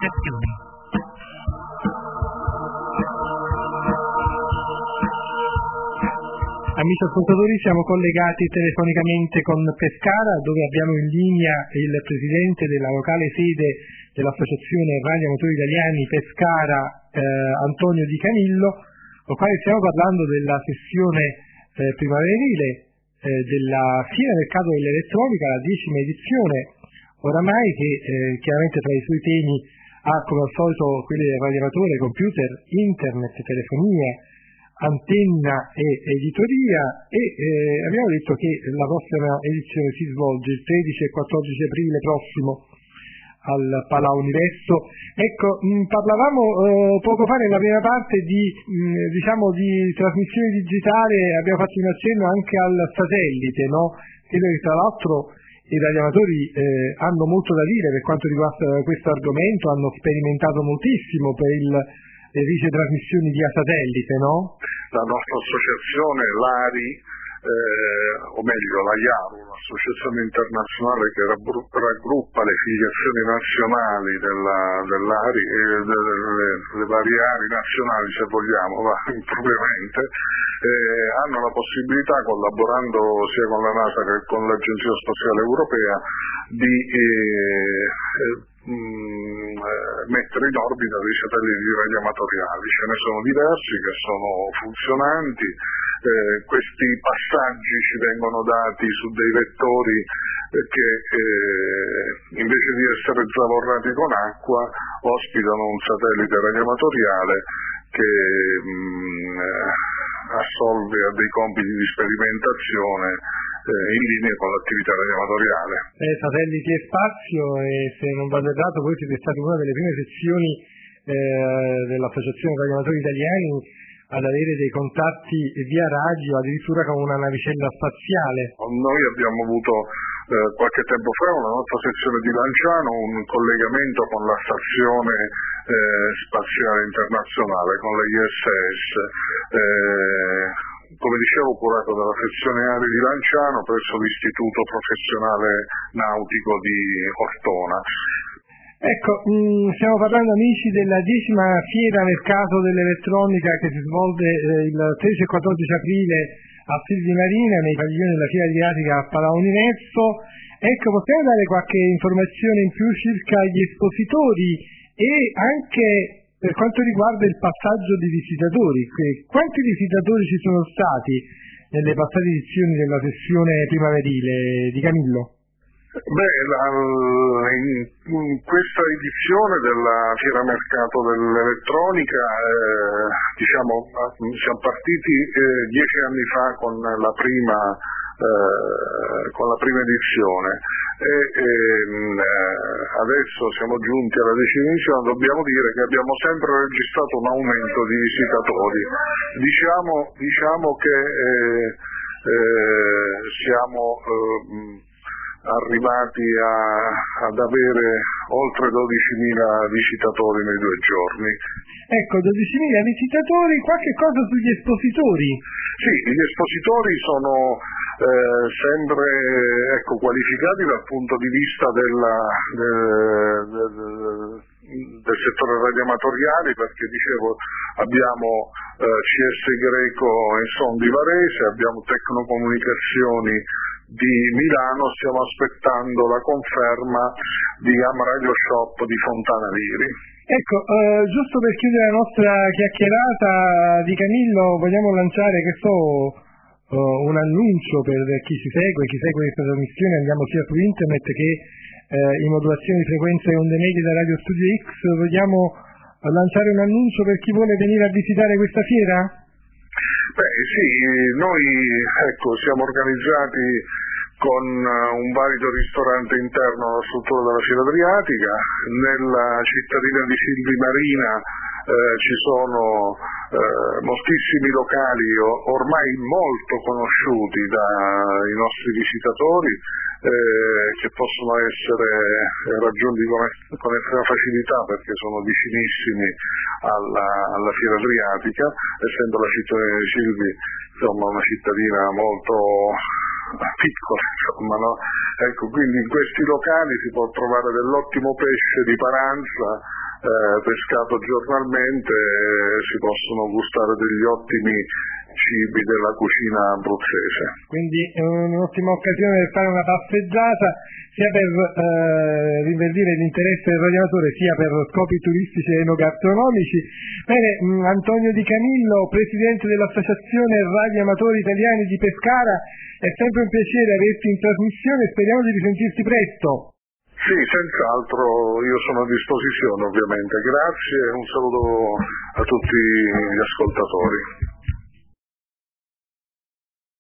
comunicazioni. Amici ascoltatori, siamo collegati telefonicamente con Pescara, dove abbiamo in linea il presidente della locale sede dell'Associazione Radioamatori Italiani Pescara, Antonio Di Camillo, con il quale stiamo parlando della sessione primaverile della Fiera Mercato dell'Elettronica, la 10ª edizione, oramai, che chiaramente tra i suoi temi ha come al solito quelli del radioamatore, computer, internet, telefonia, antenna e editoria, e abbiamo detto che la prossima edizione si svolge il 13 e 14 aprile prossimo al Palà Universo. Ecco, parlavamo poco fa nella prima parte di trasmissione digitale, abbiamo fatto un accenno anche al satellite, no? Credo che tra l'altro i radioamatori hanno molto da dire per quanto riguarda questo argomento, hanno sperimentato moltissimo per le ricetrasmissioni via satellite, no? La nostra associazione, l'ARI, o meglio la IARU, l'associazione internazionale che raggruppa le filiazioni nazionali dell'ARI e delle varie aree nazionali, se vogliamo, impropriamente, hanno la possibilità, collaborando sia con la NASA che con l'Agenzia Spaziale Europea, di mettere in orbita dei satelliti radioamatoriali. Ce ne sono diversi che sono funzionanti. Questi passaggi ci vengono dati su dei vettori che invece di essere zavorrati con acqua ospitano un satellite radioamatoriale che assolve a dei compiti di sperimentazione in linea con l'attività radioamatoriale. Satelliti e spazio, e se non vado errato voi siete stati una delle prime sezioni dell'Associazione Radioamatori Italiani ad avere dei contatti via radio, addirittura con una navicella spaziale. Noi abbiamo avuto qualche tempo fa una nostra sezione di Lanciano, un collegamento con la stazione spaziale internazionale, con la ISS, come dicevo, curato dalla sezione aerei di Lanciano presso l'Istituto Professionale Nautico di Ortona. Ecco, stiamo parlando, amici, della 10ª Fiera Mercato dell'Elettronica che si svolge il 13 e 14 aprile a Silvi Marina, nei padiglioni della Fiera Adriatica a Palà Universo. Ecco, possiamo dare qualche informazione in più circa gli espositori e anche per quanto riguarda il passaggio di visitatori? Quanti visitatori ci sono stati nelle passate edizioni della sessione primaverile, Di Camillo? In questa edizione della Fiera Mercato dell'Elettronica siamo partiti 10 anni fa con la prima edizione e adesso siamo giunti alla 10ª edizione. Dobbiamo dire che abbiamo sempre registrato un aumento di visitatori. Diciamo che siamo arrivati ad avere oltre 12.000 visitatori nei 2 giorni. Ecco, 12.000 visitatori, qualche cosa sugli espositori? Sì, gli espositori sono sempre qualificati dal punto di vista del settore radioamatoriale, perché dicevo abbiamo CS Greco e Son di Varese, abbiamo Tecnocomunicazioni di Milano, stiamo aspettando la conferma di Am Radio Shop di Fontana Liri. Ecco, giusto per chiudere la nostra chiacchierata, Di Camillo, vogliamo lanciare un annuncio per chi segue questa trasmissione. Andiamo sia su internet che in modulazione di frequenza e onde medie da Radio Studio X. Vogliamo lanciare un annuncio per chi vuole venire a visitare questa fiera? Sì, noi siamo organizzati con un valido ristorante interno alla struttura della Fiera Adriatica. Nella cittadina di Silvi Marina ci sono moltissimi locali ormai molto conosciuti dai nostri visitatori, che possono essere raggiunti con estrema facilità perché sono vicinissimi alla Fiera Adriatica, essendo la cittadina di Silvi una cittadina molto piccola, no? Ecco, quindi in questi locali si può trovare dell'ottimo pesce di Paranza, pescato giornalmente, si possono gustare degli ottimi cibi della cucina abruzzese. Quindi è un'ottima occasione per fare una passeggiata, sia per rinverdire l'interesse del radioamatore, sia per scopi turistici e enogastronomici. Bene, Antonio Di Camillo, presidente dell'Associazione Radioamatori Italiani di Pescara, è sempre un piacere averti in trasmissione, speriamo di risentirti presto. Sì, senz'altro, io sono a disposizione ovviamente. Grazie e un saluto a tutti gli ascoltatori.